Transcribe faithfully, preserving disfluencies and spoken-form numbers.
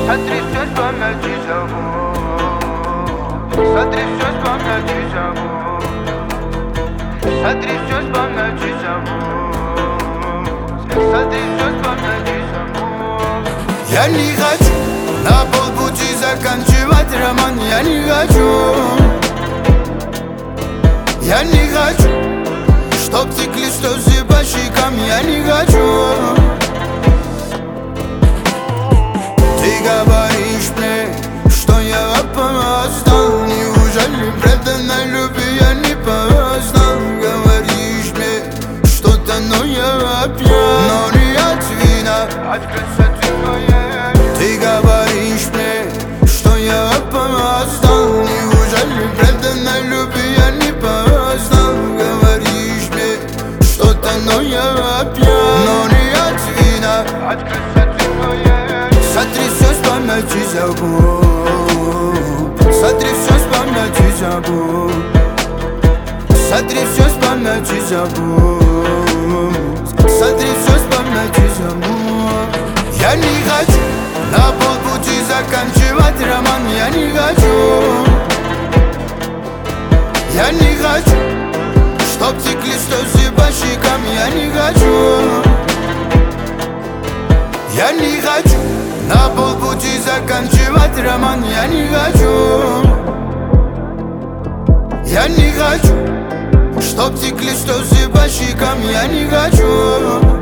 Сотрясешь память и забудь. Сотрясешь память и забудь. Сотрясешь память и забудь. Сотрясешь память и забудь. Я не хочу на полпути заканчивать роман. Я не хочу. Я не хочу, чтоб текли слезы по щекам. Я не хочу. Ты говоришь мне, что я опоздал. Неужели преданной любви я не познал? Говоришь мне что-то, но я опьян. Но не от вина, от красоты твоей. ты говоришь мне, что я опоздал. Неужели преданной любви я не познал? Говоришь мне что-то, но я опьян. Но не от вина, от красоты твоей. сотрясешь память и забудь. Сотрясешь память и забудь. Сотрясешь память и забудь. Сотрясешь память и забудь. Я не хочу на полпути заканчивать роман. Я не хочу. Я не хочу, чтоб текли слезы по щекам. Я не хочу. Я не хочу на полпути заканчивать роман. Я не хочу. Я не хочу, чтоб текли слезы по щекам. Я не хочу.